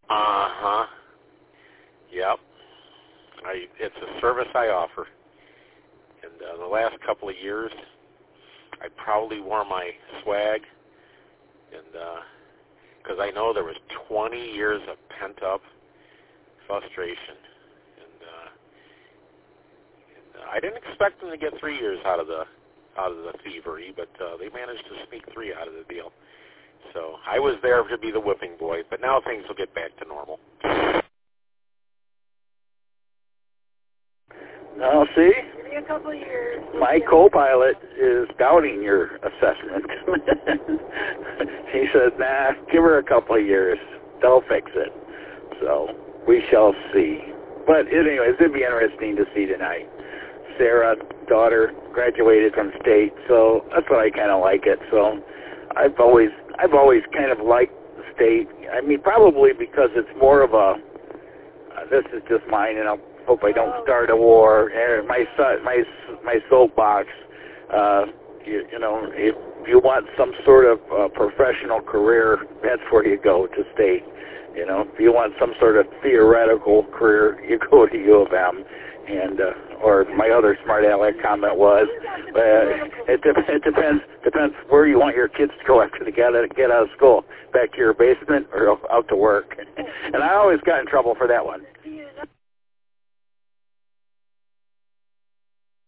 Uh-huh. Yep. It's a service I offer. And the last couple of years, I probably wore my swag, and because I know there was 20 years of pent-up frustration. And I didn't expect them to get 3 years out of the thievery, but they managed to sneak 3 out of the deal. So I was there to be the whipping boy, but now things will get back to normal. Now, see? Maybe a couple of years. My co-pilot is doubting your assessment. He says, nah, give her a couple of years. They'll fix it. So we shall see. But anyways, it'd be interesting to see tonight. Sarah, daughter, graduated from state, so that's what I kind of like it. So I've always kind of liked the state. I mean, probably because it's more of a, this is just mine, and I hope I don't start a war. My soapbox, you know, if you want some sort of professional career, that's where you go, to state. You know, if you want some sort of theoretical career, you go to U of M. And or my other smart aleck comment was, it depends where you want your kids to go after they get out of school, back to your basement or out to work. And I always got in trouble for that one.